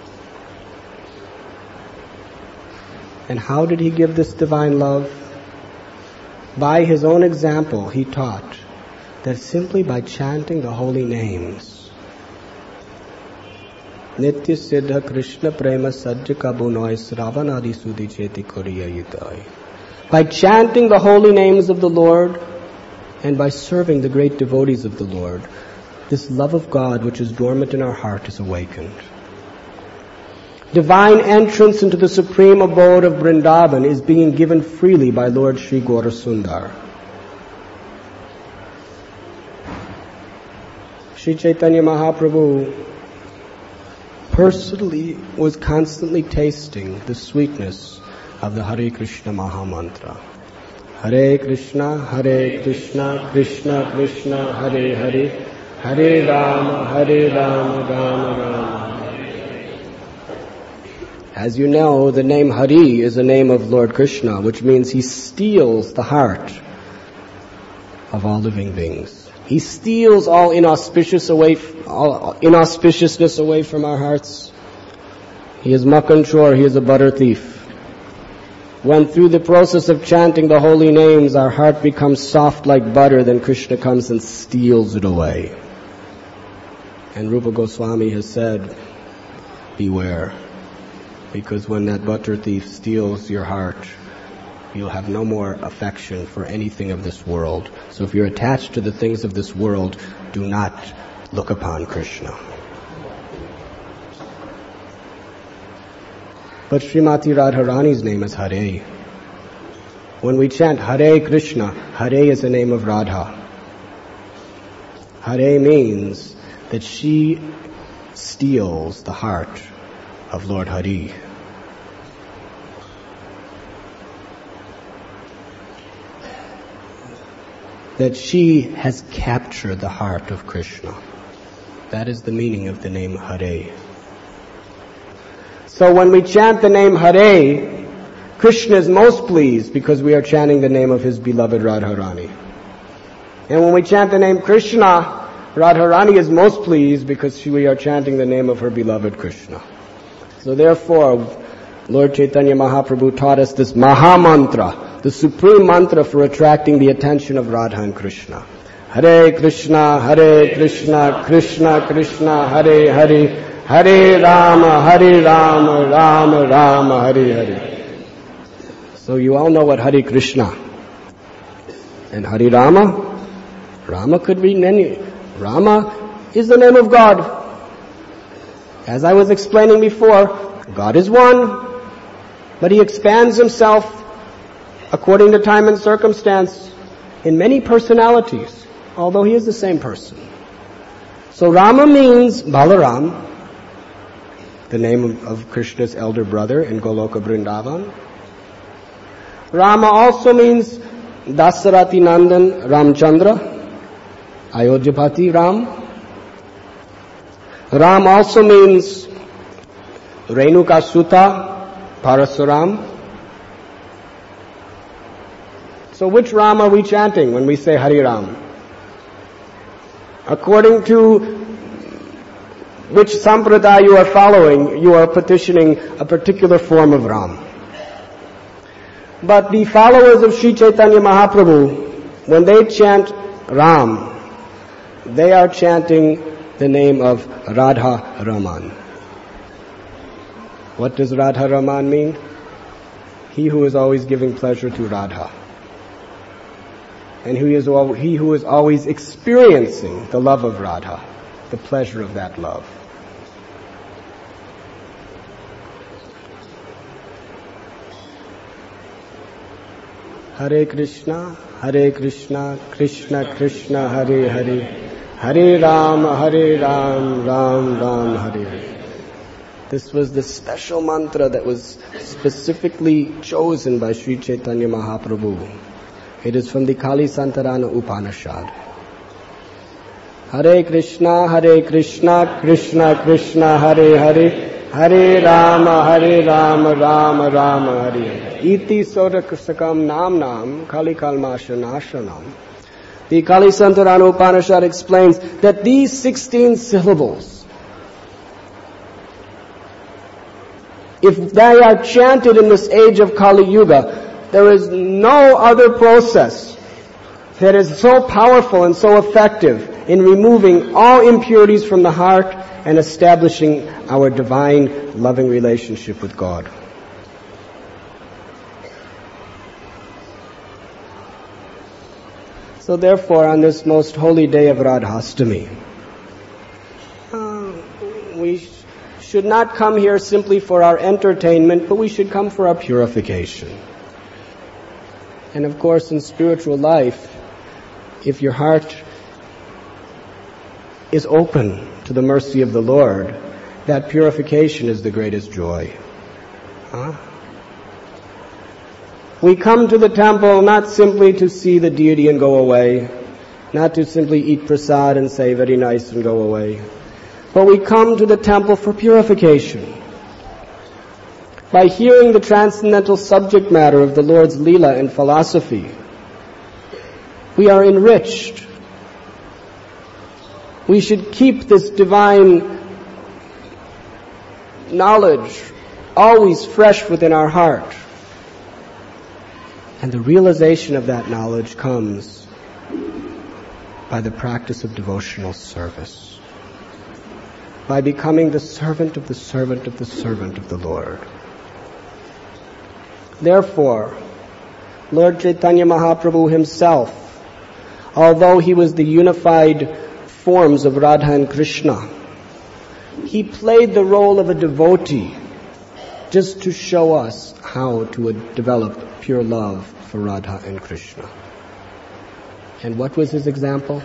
And how did he give this divine love? By his own example, he taught that simply by chanting the holy names, Nitya Siddha Krishna Prema Sajja Kabunoi Sravanadi Sudhi Cheti Koriya Yutai. By chanting the holy names of the Lord and by serving the great devotees of the Lord, this love of God which is dormant in our heart is awakened. Divine entrance into the supreme abode of Vrindavan is being given freely by Lord Sri Gaura Sundar. Sri Chaitanya Mahaprabhu personally was constantly tasting the sweetness of the Hare Krishna Maha Mantra. Hare Krishna, Hare Krishna, Krishna Krishna, Hare Hare, Hare Rama, Hare Rama, Rama Rama. As you know, the name Hari is a name of Lord Krishna, which means he steals the heart of all living beings. He steals all inauspicious away, all inauspiciousness away from our hearts. He is Makhan Chor, he is a butter thief. When through the process of chanting the holy names, our heart becomes soft like butter, then Krishna comes and steals it away. And Rupa Goswami has said, beware, because when that butter thief steals your heart, you'll have no more affection for anything of this world. So if you're attached to the things of this world, do not look upon Krishna. But Srimati Radharani's name is Hare. When we chant Hare Krishna, Hare is the name of Radha. Hare means that she steals the heart of Lord Hari. That she has captured the heart of Krishna. That is the meaning of the name Hare. So when we chant the name Hare, Krishna is most pleased because we are chanting the name of his beloved Radharani. And when we chant the name Krishna, Radharani is most pleased because we are chanting the name of her beloved Krishna. So therefore, Lord Chaitanya Mahaprabhu taught us this Maha Mantra, the supreme mantra for attracting the attention of Radha and Krishna. Hare Krishna, Hare Krishna, Krishna Krishna, Hare Hare, Hare Rama, Hare Rama, Rama Rama, Hare Hare. So you all know what Hare Krishna and Hare Rama. Rama could be many. Rama is the name of God. As I was explaining before, God is one, but he expands himself according to time and circumstance in many personalities, although he is the same person. So Rama means Balaram, the name of Krishna's elder brother in Goloka Vrindavan. Rama also means Dasarati Nandan Ramchandra, Ayodhyapati Ram. Ram also means Renuka Sutta, Parasuram. So which Ram are we chanting when we say Hari Ram? According to which sampradaya you are following, you are petitioning a particular form of Ram. But the followers of Sri Chaitanya Mahaprabhu, when they chant Ram, they are chanting the name of Radha Raman. What does Radha Raman mean? He who is always giving pleasure to Radha. And he, is al- he who is always experiencing the love of Radha, the pleasure of that love. Hare Krishna, Hare Krishna, Krishna Krishna, Hare Hare, Hare Ram, Hare Ram, Ram Ram, Hare Hare. This was the special mantra that was specifically chosen by Sri Chaitanya Mahaprabhu. It is from the Kali Santarana Upanishad. Hare Krishna, Hare Krishna, Krishna Krishna, Hare Hare, Hare Rama, Hare Rama, Rama Rama, Hare Hare. Iti Sorakasakam Nam Nam, Kali Kalmasha Nashanam. The Kali Santarana Upanishad explains that these sixteen syllables, if they are chanted in this age of Kali Yuga, there is no other process that is so powerful and so effective in removing all impurities from the heart and establishing our divine loving relationship with God. So therefore, on this most holy day of Radhastami, uh, we sh- should not come here simply for our entertainment, but we should come for our purification. And of course, in spiritual life, if your heart is open to the mercy of the Lord, that purification is the greatest joy. Huh? We come to the temple not simply to see the deity and go away, not to simply eat prasad and say very nice and go away, but we come to the temple for purification. By hearing the transcendental subject matter of the Lord's Leela and philosophy, we are enriched. We should keep this divine knowledge always fresh within our heart. And the realization of that knowledge comes by the practice of devotional service, by becoming the servant of the servant of the servant of the Lord. Therefore, Lord Chaitanya Mahaprabhu himself, although he was the unified forms of Radha and Krishna, he played the role of a devotee just to show us how to develop pure love for Radha and Krishna. And what was his example?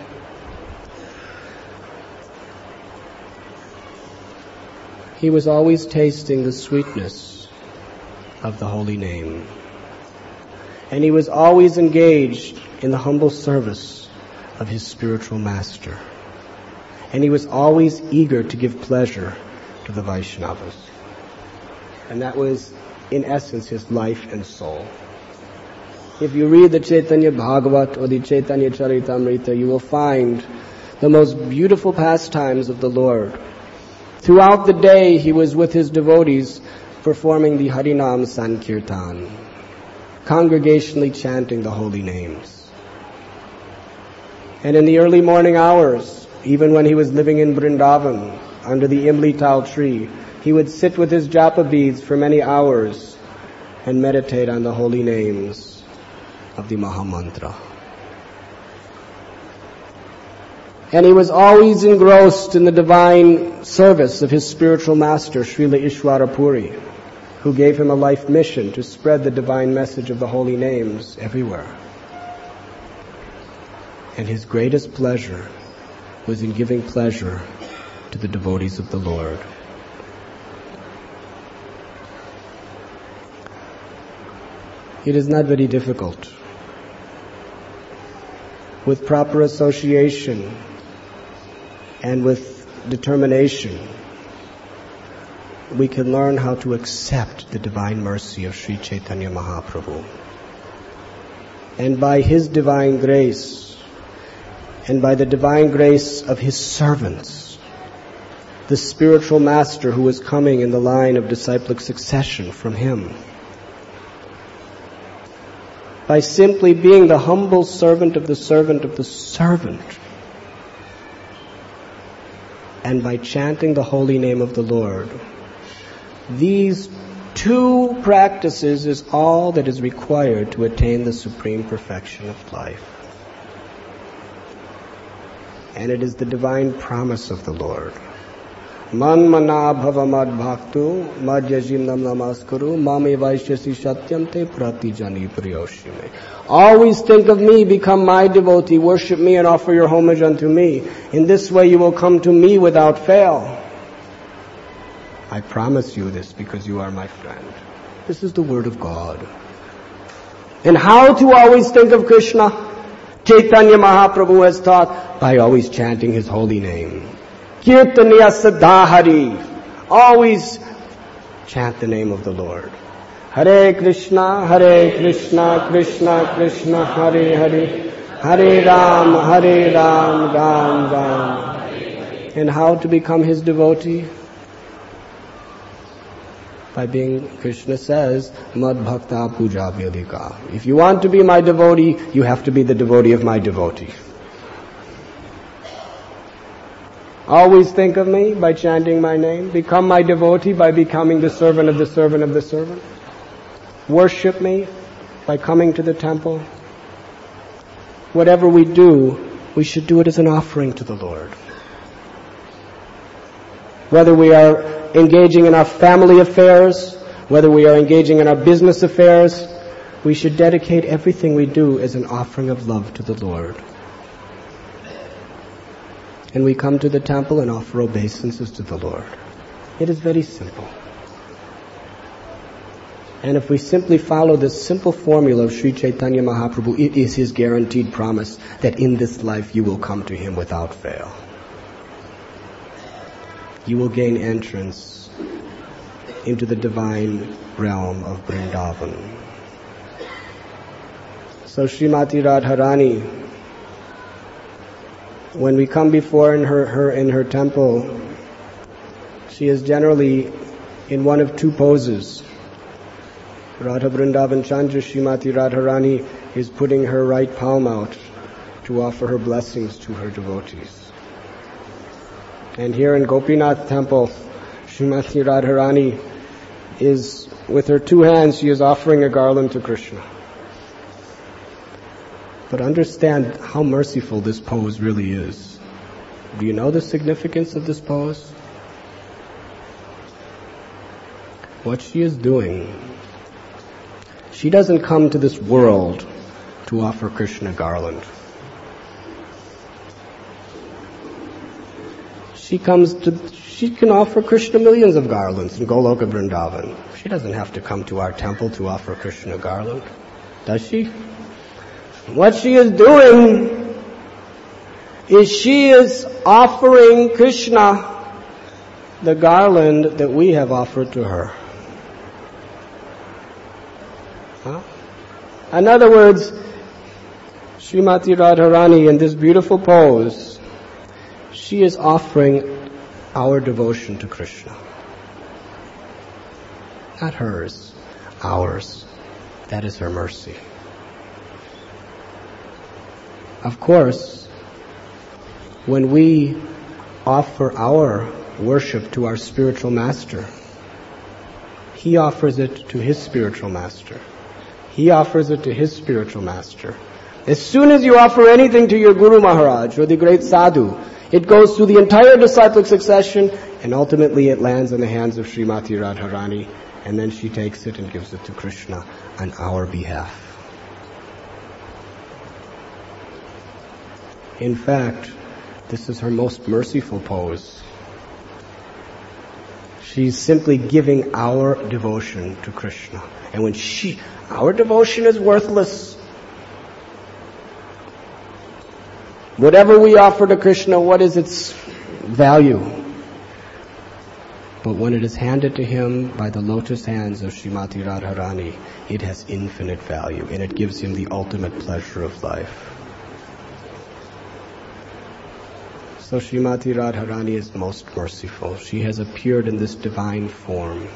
He was always tasting the sweetness of the holy name. And he was always engaged in the humble service of his spiritual master. And he was always eager to give pleasure to the Vaishnavas. And that was, in essence, his life and soul. If you read the Chaitanya Bhagavat or the Chaitanya Charitamrita, you will find the most beautiful pastimes of the Lord. Throughout the day, he was with his devotees performing the Harinam Sankirtan, congregationally chanting the holy names. And in the early morning hours, even when he was living in Vrindavan, under the Imli Tal tree, he would sit with his japa beads for many hours and meditate on the holy names of the Mahamantra. And he was always engrossed in the divine service of his spiritual master, Srila Ishwara Puri, who gave him a life mission to spread the divine message of the holy names everywhere. And his greatest pleasure was in giving pleasure to the devotees of the Lord. It is not very difficult with proper association and with determination, we can learn how to accept the divine mercy of Sri Chaitanya Mahaprabhu. And by His divine grace, and by the divine grace of His servants, the spiritual master who is coming in the line of disciplic succession from Him, by simply being the humble servant of the servant of the servant, and by chanting the holy name of the Lord, these two practices is all that is required to attain the supreme perfection of life. And it is the divine promise of the Lord. Man mana bhava mad bhaktu mad yajim nam namaskuru mame vaishyasi satyam te prati jani priyoshime. Always think of me, become my devotee, worship me and offer your homage unto me. In this way you will come to me without fail. I promise you this because you are my friend. This is the word of God. And how to always think of Krishna? Chaitanya Mahaprabhu has taught by always chanting His holy name. Kirtaniya Sadahari. Always chant the name of the Lord. Hare Krishna, Hare Krishna, Krishna Krishna, Hare Hare, Hare Ram, Hare Ram, Ram Ram. And how to become His devotee? By being, Krishna says, Mad Bhakta Puja Vyadika. If you want to be my devotee, you have to be the devotee of my devotee. Always think of me by chanting my name. Become my devotee by becoming the servant of the servant of the servant. Worship me by coming to the temple. Whatever we do, we should do it as an offering to the Lord. Whether we are engaging in our family affairs, whether we are engaging in our business affairs, we should dedicate everything we do as an offering of love to the Lord. And we come to the temple and offer obeisances to the Lord. It is very simple. And if we simply follow this simple formula of Sri Chaitanya Mahaprabhu, it is His guaranteed promise that in this life you will come to Him without fail. You will gain entrance into the divine realm of Vrindavan. So Srimati Radharani, when we come before in her, her in her temple, she is generally in one of two poses. Radha Vrindavan Chandra, Srimati Radharani is putting her right palm out to offer her blessings to her devotees. And here in Gopinath temple, Srimati Radharani is, with her two hands, she is offering a garland to Krishna. But understand how merciful this pose really is. Do you know the significance of this pose? What she is doing, she doesn't come to this world to offer Krishna garland. She comes to, she can offer Krishna millions of garlands in Goloka Vrindavan. She doesn't have to come to our temple to offer Krishna garland, does she? What she is doing is she is offering Krishna the garland that we have offered to her. Huh? In other words, Srimati Radharani in this beautiful pose, she is offering our devotion to Krishna. Not hers, ours. That is her mercy. Of course, when we offer our worship to our spiritual master, he offers it to his spiritual master. He offers it to his spiritual master. As soon as you offer anything to your Guru Maharaj or the great sadhu, it goes through the entire disciplic succession and ultimately it lands in the hands of Srimati Radharani, and then she takes it and gives it to Krishna on our behalf. In fact, this is her most merciful pose. She's simply giving our devotion to Krishna. And when she, our devotion is worthless. Whatever we offer to Krishna, what is its value? But when it is handed to him by the lotus hands of Srimati Radharani, it has infinite value, and it gives him the ultimate pleasure of life. So Srimati Radharani is most merciful. She has appeared in this divine form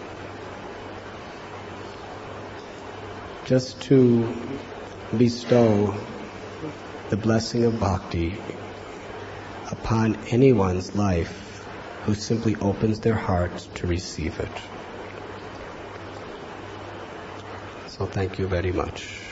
just to bestow the blessing of bhakti upon anyone's life who simply opens their heart to receive it. So thank you very much.